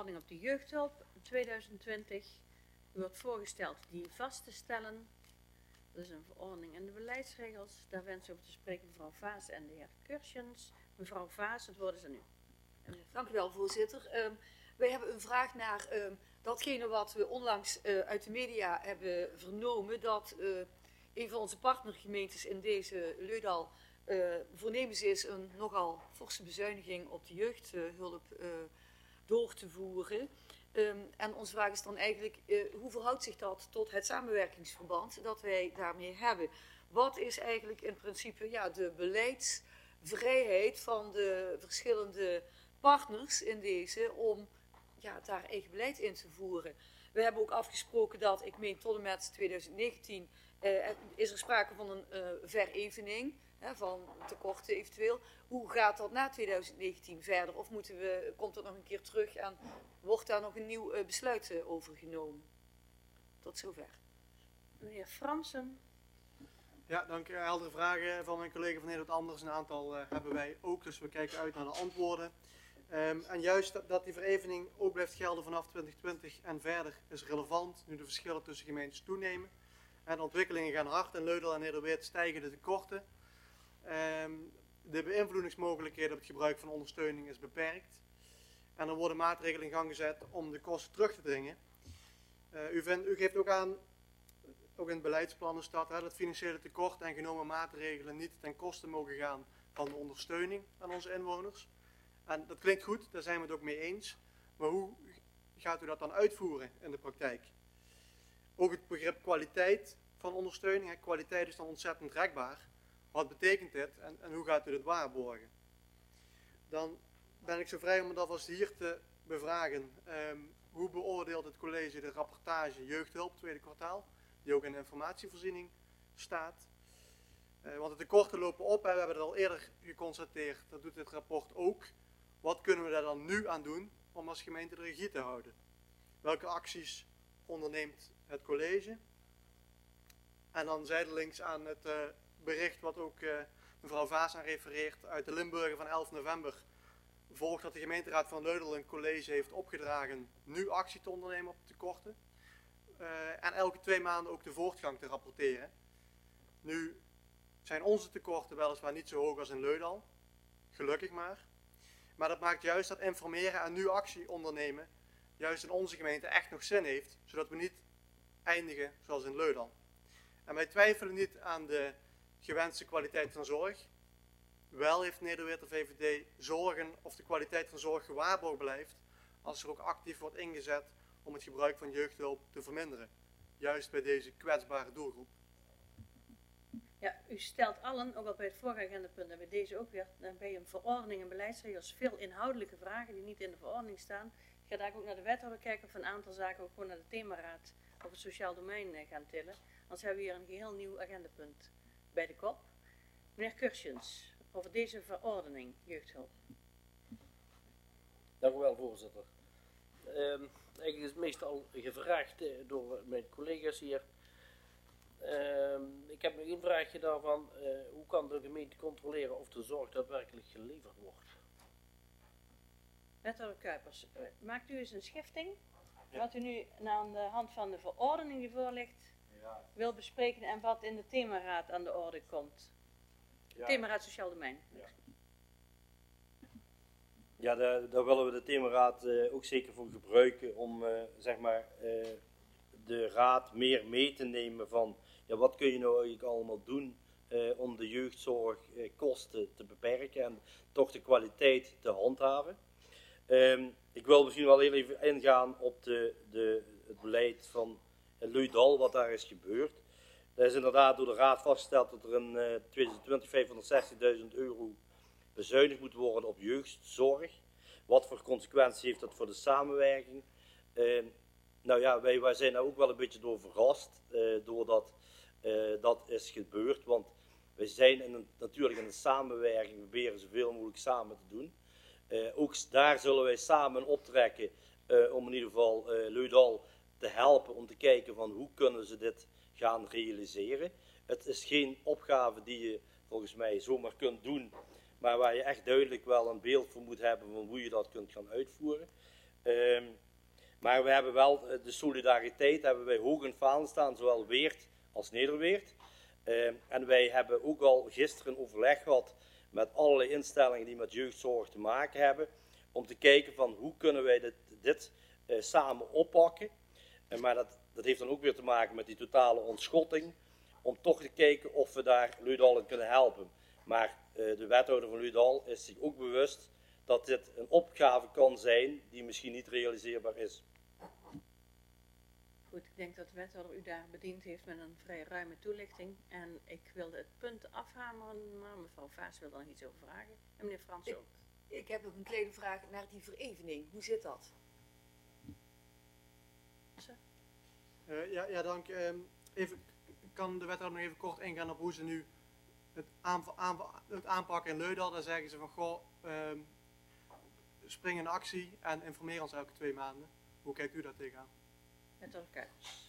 verordening op de jeugdhulp 2020. U wordt voorgesteld die vast te stellen. Dat is een verordening en de beleidsregels. Daar wens ik over te spreken mevrouw Vaas en de heer Kursjens. Mevrouw Vaas, het woord is aan u. Dank u wel, voorzitter. Wij hebben een vraag naar datgene wat we onlangs uit de media hebben vernomen, dat een van onze partnergemeentes in deze Leudal voornemens is een nogal forse bezuiniging op de jeugdhulp door te voeren. En onze vraag is dan eigenlijk, hoe verhoudt zich dat tot het samenwerkingsverband dat wij daarmee hebben? Wat is eigenlijk in principe de beleidsvrijheid van de verschillende partners in deze om daar eigen beleid in te voeren? We hebben ook afgesproken dat, ik meen tot en met 2019, is er sprake van een verevening van tekorten eventueel. Hoe gaat dat na 2019 verder? Of komt het nog een keer terug en wordt daar nog een nieuw besluit over genomen? Tot zover. Meneer Fransen. Ja, dank u. Heldere vragen van mijn collega van Nederland Anders. Een aantal hebben wij ook, dus we kijken uit naar de antwoorden. En juist dat die verevening ook blijft gelden vanaf 2020 en verder is relevant, nu de verschillen tussen gemeentes toenemen. En de ontwikkelingen gaan hard. In Leudal en Nederweert stijgen de tekorten. De beïnvloedingsmogelijkheden op het gebruik van ondersteuning is beperkt. En er worden maatregelen in gang gezet om de kosten terug te dringen. U geeft ook aan, ook in het beleidsplan staat dat financiële tekort en genomen maatregelen niet ten koste mogen gaan van de ondersteuning aan onze inwoners. En dat klinkt goed, daar zijn we het ook mee eens. Maar hoe gaat u dat dan uitvoeren in de praktijk? Ook het begrip kwaliteit van ondersteuning. Kwaliteit is dan ontzettend rekbaar. Wat betekent dit en hoe gaat u dit waarborgen? Dan ben ik zo vrij om het alvast hier te bevragen. Hoe beoordeelt het college de rapportage jeugdhulp tweede kwartaal, die ook in de informatievoorziening staat? Want de tekorten lopen op en we hebben het al eerder geconstateerd, dat doet dit rapport ook. Wat kunnen we daar dan nu aan doen om als gemeente de regie te houden? Welke acties onderneemt het college? En dan zijdelings aan het bericht wat ook mevrouw Vaas aan refereert uit de Limburger van 11 november. Volgt dat de gemeenteraad van Leudal een college heeft opgedragen nu actie te ondernemen op de tekorten. En elke 2 maanden ook de voortgang te rapporteren. Nu zijn onze tekorten weliswaar niet zo hoog als in Leudal. Gelukkig maar. Maar dat maakt juist dat informeren en nu actie ondernemen juist in onze gemeente echt nog zin heeft. Zodat we niet eindigen zoals in Leudal. En wij twijfelen niet aan de gewenste kwaliteit van zorg. Wel heeft Nederweert de VVD zorgen of de kwaliteit van zorg gewaarborgd blijft als er ook actief wordt ingezet om het gebruik van jeugdhulp te verminderen. Juist bij deze kwetsbare doelgroep. Ja, u stelt allen, ook al bij het vorige agendapunt en bij deze ook weer, bij een verordening en beleidsregels veel inhoudelijke vragen die niet in de verordening staan. Ik ga daar ook naar de wethouder kijken of een aantal zaken ook gewoon naar de themaraad op het sociaal domein gaan tillen. Anders hebben we hier een geheel nieuw agendapunt bij de kop. Meneer Kursjens, over deze verordening jeugdhulp. Dank u wel, voorzitter. Eigenlijk is het meestal gevraagd door mijn collega's hier. Ik heb nog een vraagje daarvan. Hoe kan de gemeente controleren of de zorg daadwerkelijk geleverd wordt? Wethouder Kuipers, maakt u eens een schifting? Ja. Wat u nu aan de hand van de verordening die voor ligt wil bespreken en wat in de themaraad aan de orde komt. Ja. Themaraad Sociaal Domein. Ja. Ja, daar willen we de themaraad ook zeker voor gebruiken om zeg maar de raad meer mee te nemen van wat kun je nou eigenlijk allemaal doen om de jeugdzorgkosten te beperken en toch de kwaliteit te handhaven. Ik wil misschien wel heel even ingaan op het beleid van Leudal, wat daar is gebeurd. Er is inderdaad door de raad vastgesteld dat er in 2020 560.000 euro bezuinigd moet worden op jeugdzorg. Wat voor consequenties heeft dat voor de samenwerking? Nou ja, wij zijn daar ook wel een beetje door verrast, doordat dat is gebeurd. Want wij zijn natuurlijk in een samenwerking, we proberen zoveel mogelijk samen te doen. Ook daar zullen wij samen optrekken om in ieder geval Leudal te helpen om te kijken van hoe kunnen ze dit gaan realiseren. Het is geen opgave die je volgens mij zomaar kunt doen, maar waar je echt duidelijk wel een beeld voor moet hebben van hoe je dat kunt gaan uitvoeren. Maar we hebben wel de solidariteit hebben wij hoog in het vaandel staan, zowel Weert als Nederweert. En wij hebben ook al gisteren overleg gehad met allerlei instellingen die met jeugdzorg te maken hebben, om te kijken van hoe kunnen wij dit samen oppakken. Maar dat heeft dan ook weer te maken met die totale ontschotting, om toch te kijken of we daar Leudal in kunnen helpen. Maar de wethouder van Leudal is zich ook bewust dat dit een opgave kan zijn die misschien niet realiseerbaar is. Goed, ik denk dat de wethouder u daar bediend heeft met een vrij ruime toelichting. En ik wilde het punt afhameren, maar mevrouw Vaas wil er nog iets over vragen. En meneer Frans ook. Ik heb nog een kleine vraag naar die verevening. Hoe zit dat? Ja, dank. Even, kan de wethouder nog even kort ingaan op hoe ze nu het aanpakken in Leudal? Daar zeggen ze van, goh, spring in actie en informeer ons elke 2 maanden. Hoe kijkt u daar tegenaan? Wethouder Kuipers.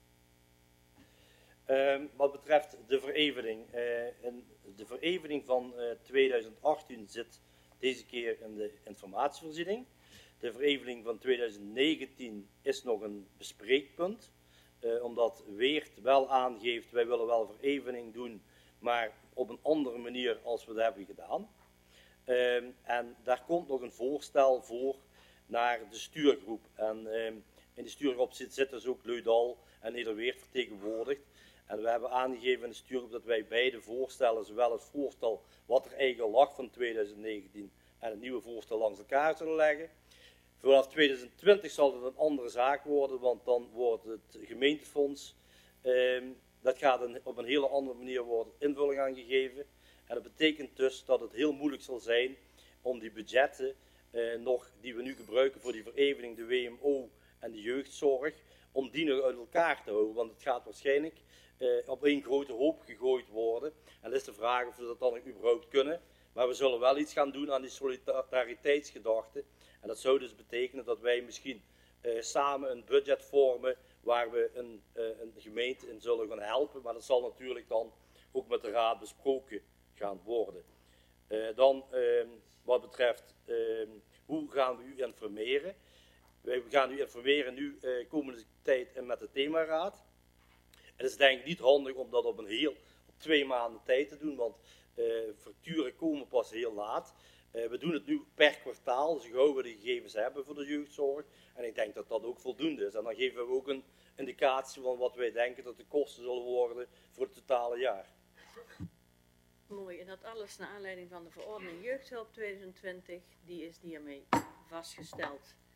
Wat betreft de verevening. De verevening van 2018 zit deze keer in de informatievoorziening. De verevening van 2019 is nog een bespreekpunt. Omdat Weert wel aangeeft, wij willen wel verevening doen, maar op een andere manier als we dat hebben gedaan. En daar komt nog een voorstel voor naar de stuurgroep. En in de stuurgroep zit dus ook Leudal en Nederweert vertegenwoordigd. En we hebben aangegeven in de stuurgroep dat wij beide voorstellen, zowel het voorstel wat er eigenlijk lag van 2019 en het nieuwe voorstel langs elkaar zullen leggen. Vanaf 2020 zal het een andere zaak worden, want dan wordt het gemeentefonds, dat gaat op een hele andere manier worden invulling aan gegeven. En dat betekent dus dat het heel moeilijk zal zijn om die budgetten die we nu gebruiken voor die verevening, de WMO en de jeugdzorg, om die nog uit elkaar te houden. Want het gaat waarschijnlijk op één grote hoop gegooid worden. En dat is de vraag of we dat dan überhaupt kunnen. Maar we zullen wel iets gaan doen aan die solidariteitsgedachte. En dat zou dus betekenen dat wij misschien samen een budget vormen waar we een gemeente in zullen gaan helpen. Maar dat zal natuurlijk dan ook met de raad besproken gaan worden. Dan wat betreft hoe gaan we u informeren. We gaan u informeren nu komende tijd met de themaraad. Het is denk ik niet handig om dat op 2 maanden tijd te doen, want facturen komen pas heel laat. We doen het nu per kwartaal, dus gauw we de gegevens hebben voor de jeugdzorg. En ik denk dat dat ook voldoende is. En dan geven we ook een indicatie van wat wij denken dat de kosten zullen worden voor het totale jaar. Mooi, en dat alles naar aanleiding van de verordening Jeugdhulp 2020, die is hiermee vastgesteld.